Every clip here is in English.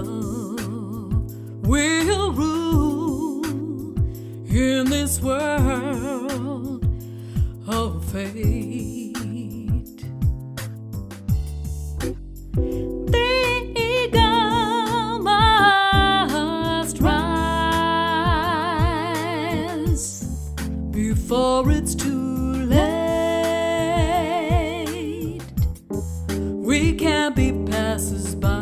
love will rule in this world of fate. The eagle must rise before it's too late. We can't be passers-by.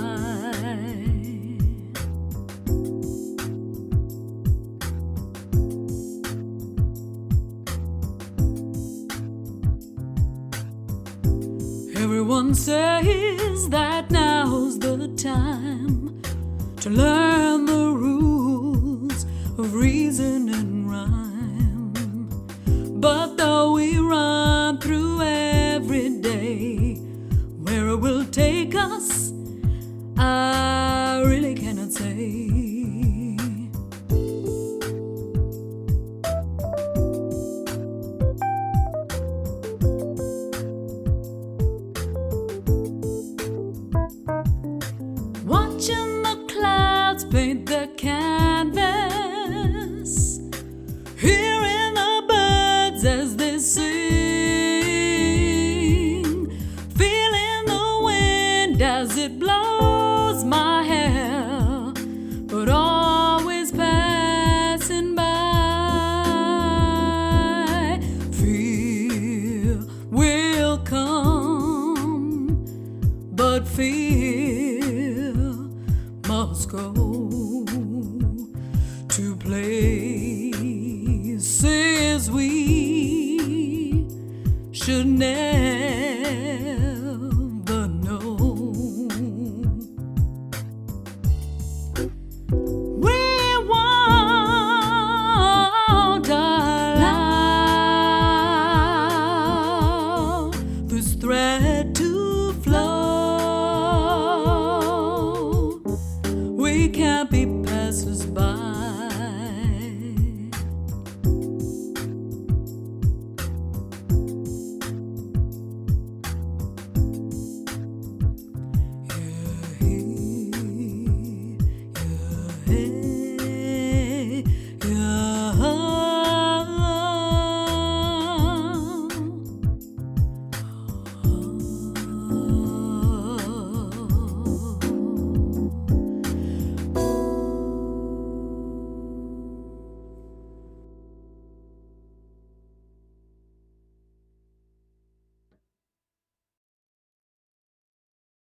Everyone says that now's the time to learn the rules of reason and rhyme. But though we run through every day, where it will take us, I really cannot say. Watching the clouds paint the canvas, hearing the birds as they sing, feeling the wind as it blows my hair, but always passing by. Fear will come, but fear must go to places we should never know. We won't allow this thread to flow. We can't be passers-by.